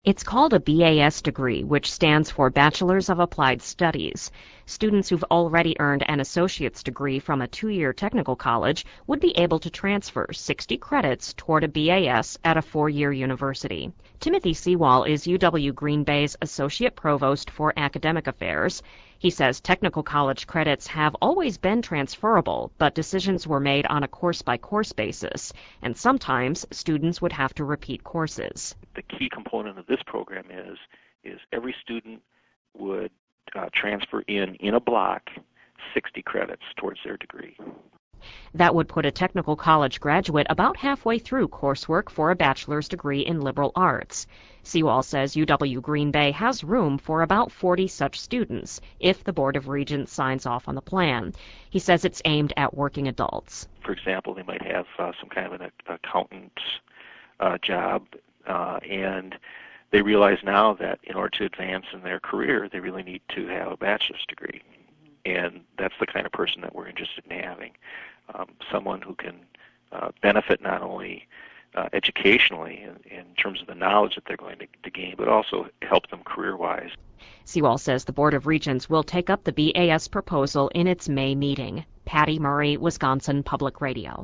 It's called a BAS degree, which stands for Bachelor's of Applied Studies. Students who've already earned an associate's degree from a 2-year technical college would be able to transfer 60 credits toward a BAS at a 4-year university. Timothy Sewall is UW-Green Bay's Associate Provost for Academic Affairs. He says technical college credits have always been transferable, but decisions were made on a course-by-course basis, and sometimes students would have to repeat courses. The key component of this program is every student would transfer in a block 60 credits towards their degree. That would put a technical college graduate about halfway through coursework for a bachelor's degree in liberal arts. Sewall says UW-Green Bay has room for about 40 such students if the Board of Regents signs off on the plan. He says it's aimed at working adults. For example, they might have some kind of an accountant's job, and they realize now that in order to advance in their career, they really need to have a bachelor's degree. And that's the kind of person that we're interested in having, someone who can benefit not only educationally in terms of the knowledge that they're going to gain, but also help them career-wise. Sewall says the Board of Regents will take up the BAS proposal in its May meeting. Patty Murray, Wisconsin Public Radio.